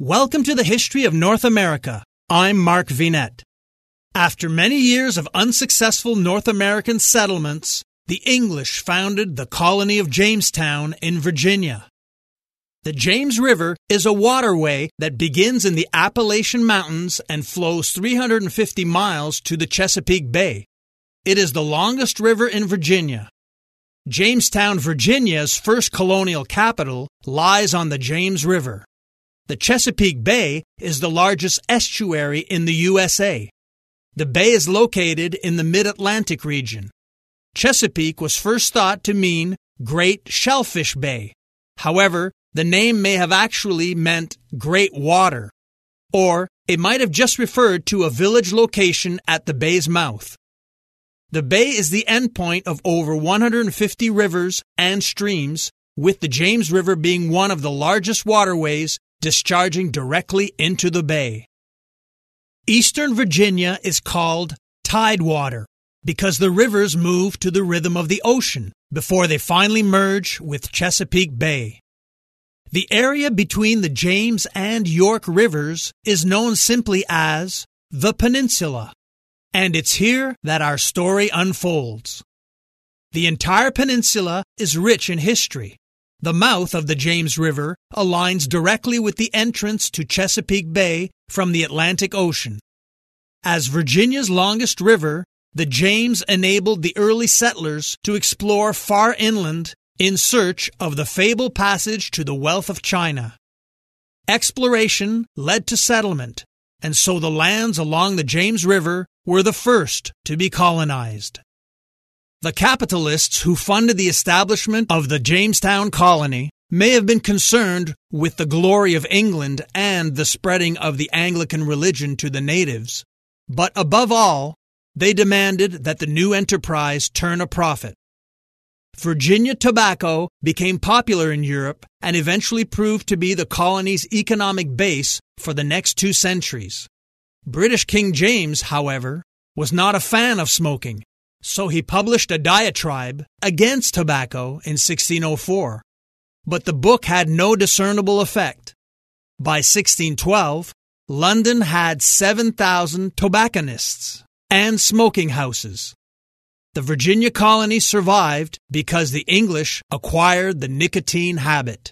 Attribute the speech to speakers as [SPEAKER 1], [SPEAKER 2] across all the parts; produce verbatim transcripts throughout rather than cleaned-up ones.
[SPEAKER 1] Welcome to the History of North America. I'm Mark Vinet. After many years of unsuccessful North American settlements, the English founded the colony of Jamestown in Virginia. The James River is a waterway that begins in the Appalachian Mountains and flows three hundred fifty miles to the Chesapeake Bay. It is the longest river in Virginia. Jamestown, Virginia's first colonial capital, lies on the James River. The Chesapeake Bay is the largest estuary in the U S A. The bay is located in the Mid-Atlantic region. Chesapeake was first thought to mean Great Shellfish Bay. However, the name may have actually meant Great Water, or it might have just referred to a village location at the bay's mouth. The bay is the endpoint of over one hundred fifty rivers and streams, with the James River being one of the largest waterways discharging directly into the bay. Eastern Virginia is called Tidewater because the rivers move to the rhythm of the ocean before they finally merge with Chesapeake Bay. The area between the James and York Rivers is known simply as the Peninsula, and it's here that our story unfolds. The entire peninsula is rich in history. The mouth of the James River aligns directly with the entrance to Chesapeake Bay from the Atlantic Ocean. As Virginia's longest river, the James enabled the early settlers to explore far inland in search of the fabled passage to the wealth of China. Exploration led to settlement, and so the lands along the James River were the first to be colonized. The capitalists who funded the establishment of the Jamestown colony may have been concerned with the glory of England and the spreading of the Anglican religion to the natives, but above all, they demanded that the new enterprise turn a profit. Virginia tobacco became popular in Europe and eventually proved to be the colony's economic base for the next two centuries. British King James, however, was not a fan of smoking, so he published a diatribe against tobacco in sixteen oh four. But the book had no discernible effect. By sixteen twelve, London had seven thousand tobacconists and smoking houses. The Virginia colony survived because the English acquired the nicotine habit.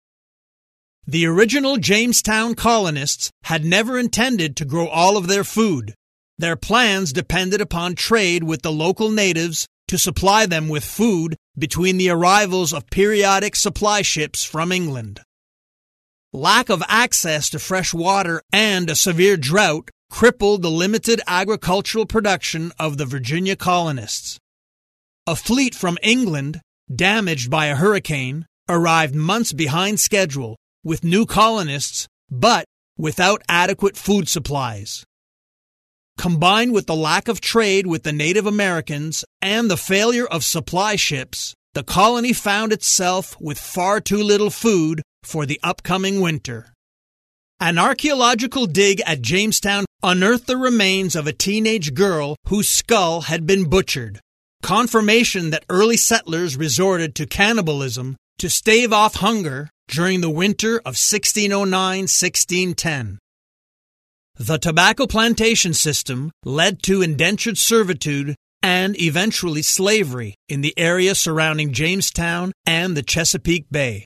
[SPEAKER 1] The original Jamestown colonists had never intended to grow all of their food. Their plans depended upon trade with the local natives to supply them with food between the arrivals of periodic supply ships from England. Lack of access to fresh water and a severe drought crippled the limited agricultural production of the Virginia colonists. A fleet from England, damaged by a hurricane, arrived months behind schedule with new colonists, but without adequate food supplies. Combined with the lack of trade with the Native Americans and the failure of supply ships, the colony found itself with far too little food for the upcoming winter. An archaeological dig at Jamestown unearthed the remains of a teenage girl whose skull had been butchered, confirmation that early settlers resorted to cannibalism to stave off hunger during the winter of sixteen oh nine to sixteen ten. The tobacco plantation system led to indentured servitude and eventually slavery in the area surrounding Jamestown and the Chesapeake Bay.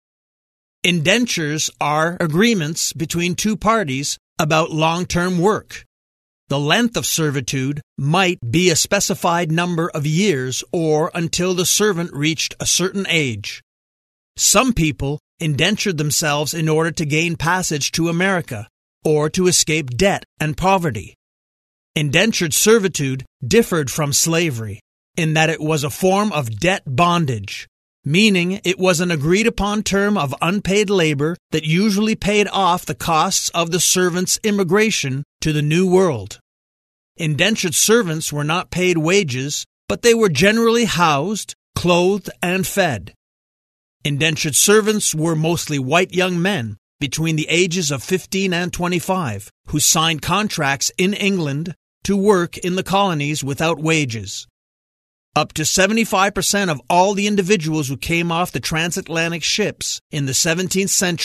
[SPEAKER 1] Indentures are agreements between two parties about long-term work. The length of servitude might be a specified number of years or until the servant reached a certain age. Some people indentured themselves in order to gain passage to America or to escape debt and poverty. Indentured servitude differed from slavery in that it was a form of debt bondage, meaning it was an agreed-upon term of unpaid labor that usually paid off the costs of the servant's immigration to the New World. Indentured servants were not paid wages, but they were generally housed, clothed, and fed. Indentured servants were mostly white young men between the ages of fifteen and twenty-five, who signed contracts in England to work in the colonies without wages. Up to seventy-five percent of all the individuals who came off the transatlantic ships in the seventeenth century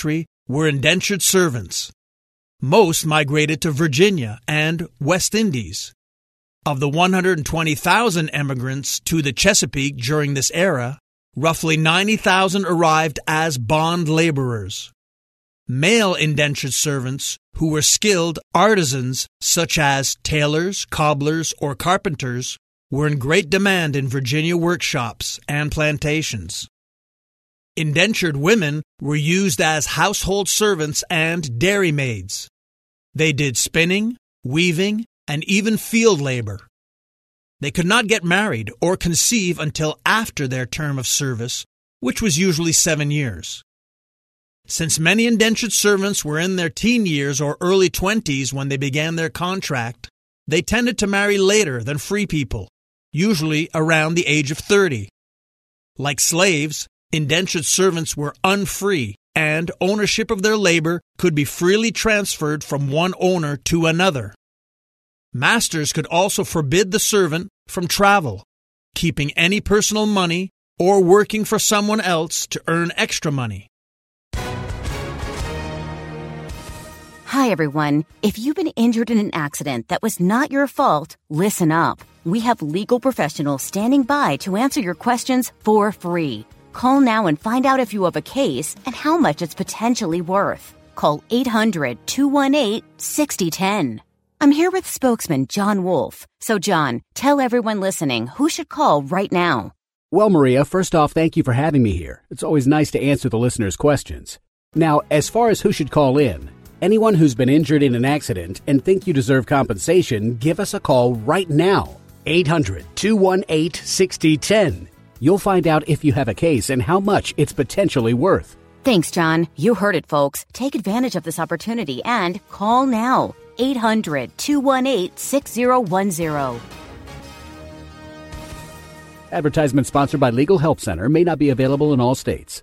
[SPEAKER 1] were indentured servants. Most migrated to Virginia and West Indies. Of the one hundred twenty thousand emigrants to the Chesapeake during this era, roughly ninety thousand arrived as bond laborers. Male indentured servants who were skilled artisans such as tailors, cobblers, or carpenters were in great demand in Virginia workshops and plantations. Indentured women were used as household servants and dairymaids. They did spinning, weaving, and even field labor. They could not get married or conceive until after their term of service, which was usually seven years. Since many indentured servants were in their teen years or early twenties when they began their contract, they tended to marry later than free people, usually around the age of thirty. Like slaves, indentured servants were unfree, and ownership of their labor could be freely transferred from one owner to another. Masters could also forbid the servant from travel, keeping any personal money, or working for someone else to earn extra money.
[SPEAKER 2] Hi, everyone. If you've been injured in an accident that was not your fault, listen up. We have legal professionals standing by to answer your questions for free. Call now and find out if you have a case and how much it's potentially worth. Call eight hundred, two one eight, six zero one zero. I'm here with spokesman John Wolf. So, John, tell everyone listening who should call right now.
[SPEAKER 3] Well, Maria, first off, thank you for having me here. It's always nice to answer the listeners' questions. Now, as far as who should call in, anyone who's been injured in an accident and think you deserve compensation, give us a call right now. eight hundred, two one eight, six zero one zero. You'll find out if you have a case and how much it's potentially worth.
[SPEAKER 2] Thanks, John. You heard it, folks. Take advantage of this opportunity and call now. eight hundred, two one eight, six zero one zero.
[SPEAKER 3] Advertisement sponsored by Legal Help Center. May not be available in all states.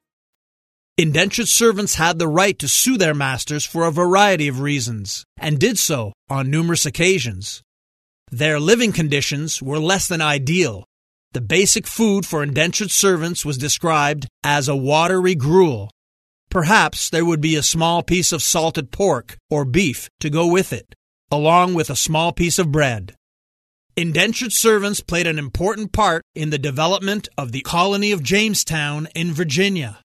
[SPEAKER 1] Indentured servants had the right to sue their masters for a variety of reasons, and did so on numerous occasions. Their living conditions were less than ideal. The basic food for indentured servants was described as a watery gruel. Perhaps there would be a small piece of salted pork or beef to go with it, along with a small piece of bread. Indentured servants played an important part in the development of the colony of Jamestown in Virginia.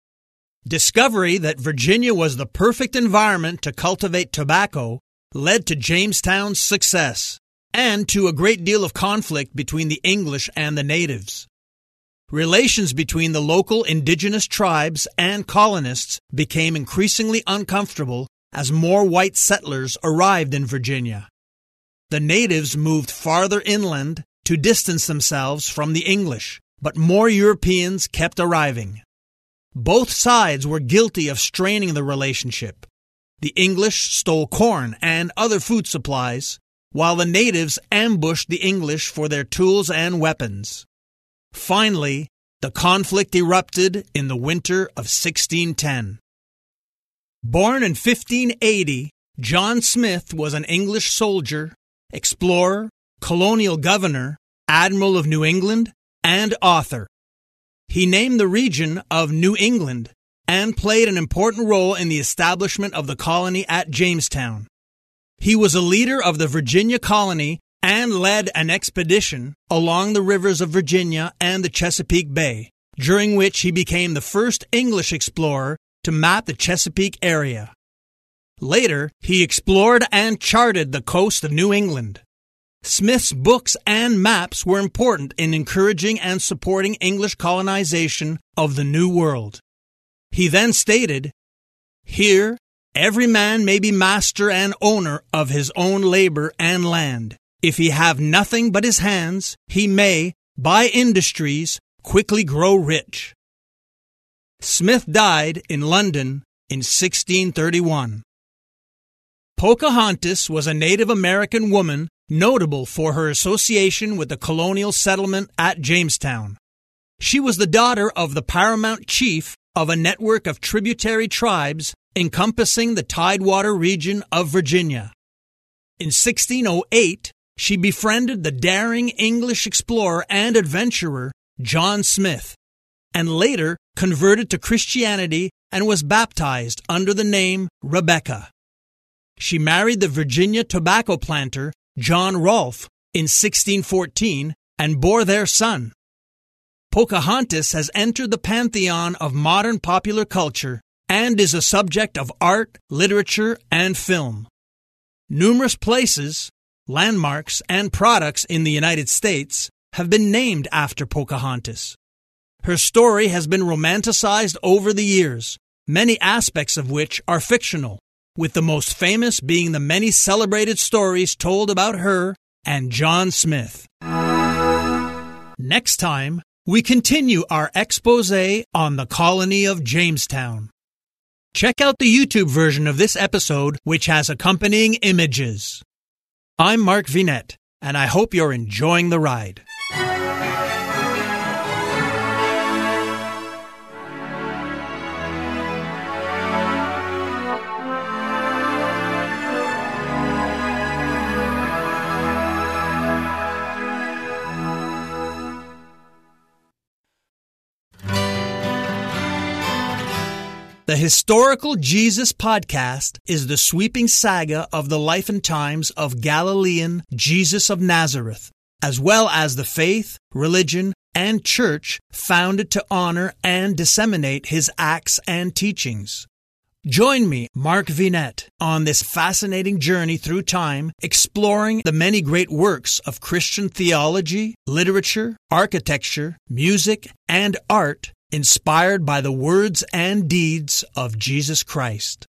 [SPEAKER 1] Discovery that Virginia was the perfect environment to cultivate tobacco led to Jamestown's success, and to a great deal of conflict between the English and the natives. Relations between the local indigenous tribes and colonists became increasingly uncomfortable as more white settlers arrived in Virginia. The natives moved farther inland to distance themselves from the English, but more Europeans kept arriving. Both sides were guilty of straining the relationship. The English stole corn and other food supplies, while the natives ambushed the English for their tools and weapons. Finally, the conflict erupted in the winter of sixteen ten. Born in fifteen eighty, John Smith was an English soldier, explorer, colonial governor, admiral of New England, and author. He named the region of New England and played an important role in the establishment of the colony at Jamestown. He was a leader of the Virginia colony and led an expedition along the rivers of Virginia and the Chesapeake Bay, during which he became the first English explorer to map the Chesapeake area. Later, he explored and charted the coast of New England. Smith's books and maps were important in encouraging and supporting English colonization of the New World. He then stated, "Here, every man may be master and owner of his own labor and land. If he have nothing but his hands, he may, by industries, quickly grow rich." Smith died in London in sixteen thirty-one. Pocahontas was a Native American woman notable for her association with the colonial settlement at Jamestown. She was the daughter of the paramount chief of a network of tributary tribes encompassing the Tidewater region of Virginia. In sixteen oh eight, she befriended the daring English explorer and adventurer John Smith, and later converted to Christianity and was baptized under the name Rebecca. She married the Virginia tobacco planter John Rolfe in sixteen fourteen and bore their son. Pocahontas has entered the pantheon of modern popular culture and is a subject of art, literature, and film. Numerous places, landmarks, and products in the United States have been named after Pocahontas. Her story has been romanticized over the years, many aspects of which are fictional, with the most famous being the many celebrated stories told about her and John Smith. Next time, we continue our exposé on the colony of Jamestown. Check out the YouTube version of this episode, which has accompanying images. I'm Mark Vinette, and I hope you're enjoying the ride. The Historical Jesus Podcast is the sweeping saga of the life and times of Galilean Jesus of Nazareth, as well as the faith, religion, and church founded to honor and disseminate his acts and teachings. Join me, Mark Vinette, on this fascinating journey through time, exploring the many great works of Christian theology, literature, architecture, music, and art inspired by the words and deeds of Jesus Christ.